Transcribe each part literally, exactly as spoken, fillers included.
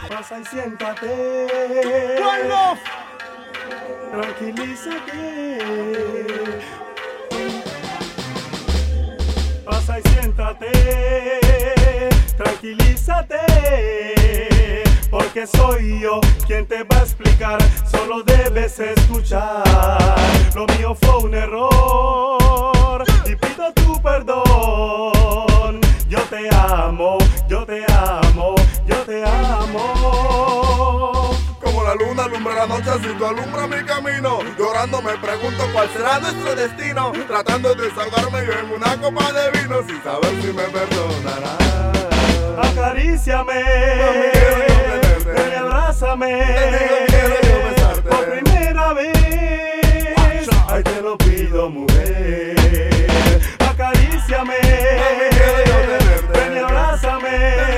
Pasa y siéntate. Tranquilízate. Pasa y siéntate. Tranquilízate. Porque soy yo quien te va a explicar. Solo debes escuchar. Lo mío fue un error y pido tu perdón. Yo te amo, yo te amo, yo te amo. Como la luna alumbra la noche, así tú alumbra mi camino. Llorando me pregunto cuál será nuestro destino. Tratando de desahogarme yo en una copa de vino, sin saber si me perdonarás. Acaríciame, ven y abrázame. Te digo quiero yo besarte. Por primera vez, ay te lo pido mujer. Acaríciame, ven y abrázame.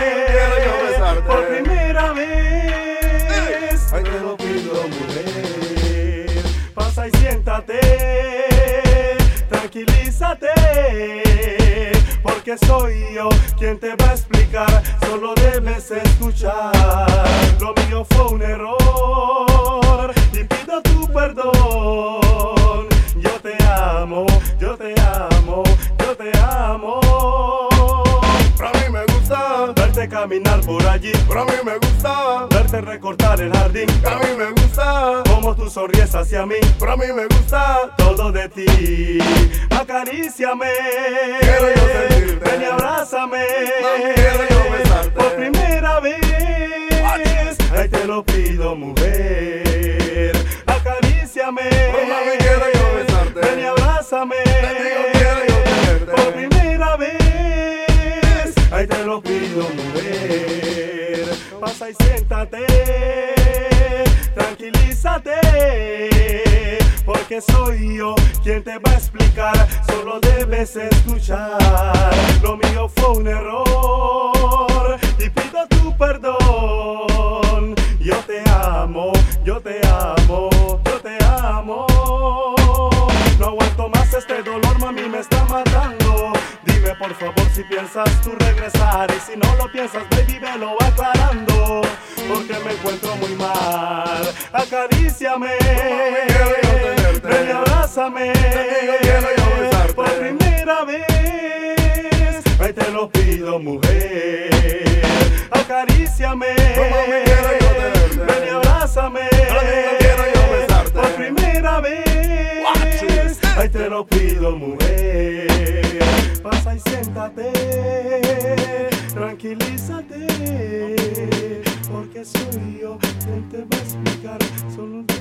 Por primera vez, ay te lo pido mujer. Pasa y siéntate, tranquilízate. Porque soy yo quien te va a explicar. Solo debes escuchar. Lo mío fue un error y pido tu perdón. Yo te amo, yo te amo, yo te amo. Para mí me gusta verte caminar por allí. Para mí me gusta verte recortar el jardín. Para mí me gusta como tú sonríes hacia mí. Para mí me gusta todo de ti. Acaríciame, quiero yo sentirte. Ven y abrázame. Mami, quiero yo besarte. Por primera vez, ay te lo pido mujer. Acaríciame, mami, quiero yo besarte. Ven y abrázame. Te digo quiero yo tenerte. Por primera vez, ay te lo pido mujer. Pasa y siéntate, tranquilízate. Porque soy yo quien te va a explicar. Solo debes escuchar. Lo mío fue un error y pido tu perdón. Yo te amo, yo te amo, yo te amo. No aguanto más este dolor, mami, me está matando. Dime por favor si piensas tú regresar. Y si no lo piensas, baby, me lo va aclarando. Porque me encuentro muy mal. Acaríciame, ven y abrázame. Por primera vez, ay te lo pido mujer. Acaríciame, ven y abrázame. Por primera vez, ay te lo pido mujer. Pasa y siéntate, tranquilízate. Porque soy yo quien te va a explicar. Solo